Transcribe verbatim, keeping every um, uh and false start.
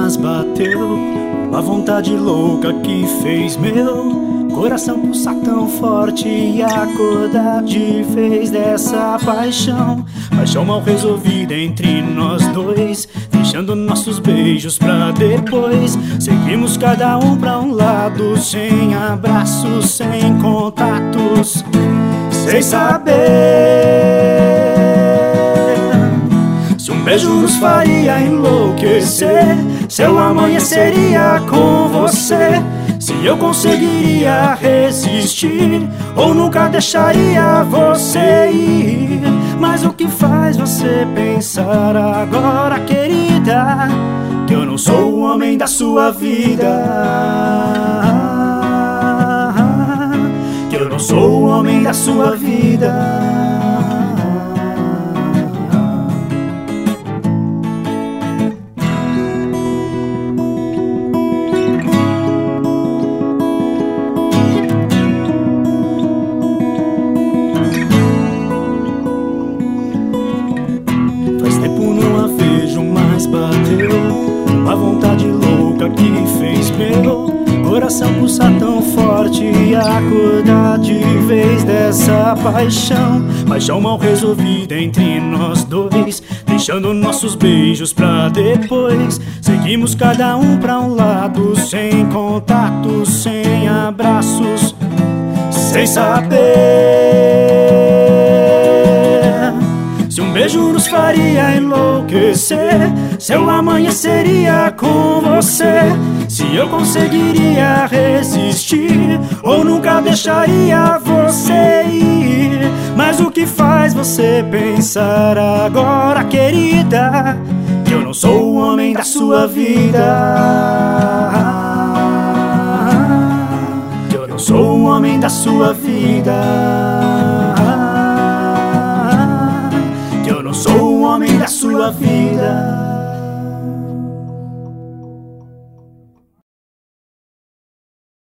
mas bateu uma vontade louca que fez meu coração pulsar tão forte e acordar de vez dessa paixão. Paixão mal resolvida entre nós dois, deixando nossos beijos pra depois. Seguimos cada um pra um lado, sem abraços, sem contatos, sem saber se um beijo nos faria enlouquecer, se eu amanheceria com você, se eu conseguiria resistir ou nunca deixaria você ir. Mas o que faz você pensar agora, querida, que eu não sou o homem da sua vida, que eu não sou o homem da sua vida? Uma vontade louca que fez meu coração pulsar tão forte e acordar de vez dessa paixão. Paixão mal resolvida entre nós dois, deixando nossos beijos pra depois. Seguimos cada um pra um lado, sem contato, sem abraços, sem saber se um beijo nos faria enlouquecer, se eu amanheceria com você, se eu conseguiria resistir ou nunca deixaria você ir. Mas o que faz você pensar agora, querida, que eu não sou o homem da sua vida, que eu não sou o homem da sua vida, que eu não sou o homem da sua vida?